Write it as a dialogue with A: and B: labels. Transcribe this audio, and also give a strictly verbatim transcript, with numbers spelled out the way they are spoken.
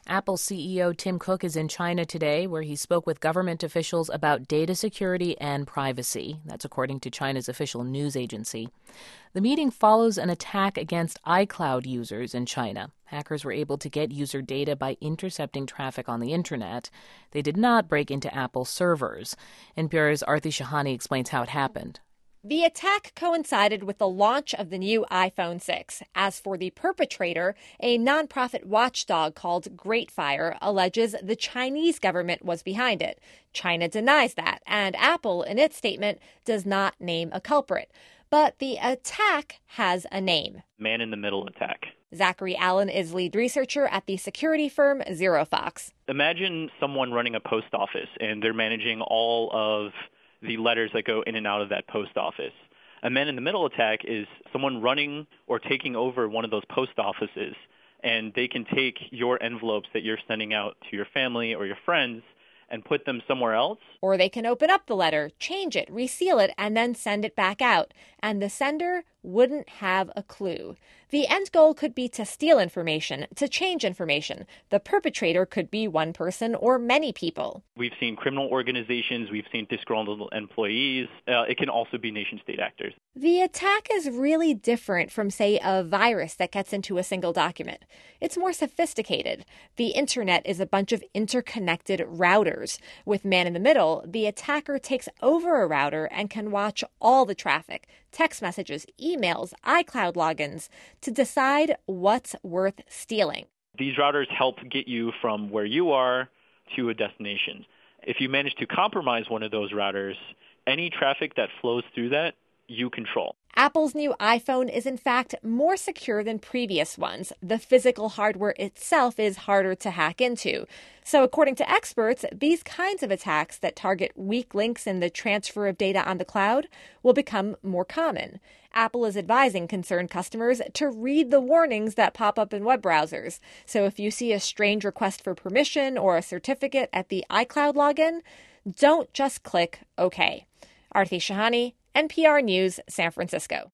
A: Apple C E O Tim Cook is in China today, where he spoke with government officials about data security and privacy. That's according to China's official news agency. The meeting follows an attack against iCloud users in China. Hackers were able to get user data by intercepting traffic on the internet. They did not break into Apple servers. N P R's Aarti Shahani explains how it happened.
B: The attack coincided with the launch of the new iPhone six. As for the perpetrator, a nonprofit watchdog called Great Fire alleges the Chinese government was behind it. China denies that, and Apple, in its statement, does not name a culprit. But the attack has a name.
C: Man-in-the-middle attack.
B: Zachary Allen is lead researcher at the security firm ZeroFox.
C: Imagine someone running a post office, and they're managing all of the letters that go in and out of that post office. A man-in-the-middle attack is someone running or taking over one of those post offices, and they can take your envelopes that you're sending out to your family or your friends and put them somewhere else.
B: Or they can open up the letter, change it, reseal it, and then send it back out. And the sender wouldn't have a clue. The end goal could be to steal information, to change information. The perpetrator could be one person or many people.
C: We've seen criminal organizations, we've seen disgruntled employees. Uh, it can also be nation-state actors.
B: The attack is really different from, say, a virus that gets into a single document. It's more sophisticated. The internet is a bunch of interconnected routers. With man-in-the-middle, the attacker takes over a router and can watch all the traffic, text messages, emails, iCloud logins, to decide what's worth stealing.
C: These routers help get you from where you are to a destination. If you manage to compromise one of those routers, any traffic that flows through that, you control.
B: Apple's new iPhone is in fact more secure than previous ones. The physical hardware itself is harder to hack into. So according to experts, these kinds of attacks that target weak links in the transfer of data on the cloud will become more common. Apple is advising concerned customers to read the warnings that pop up in web browsers. So if you see a strange request for permission or a certificate at the iCloud login, don't just click OK. Aarti Shahani, N P R News, San Francisco.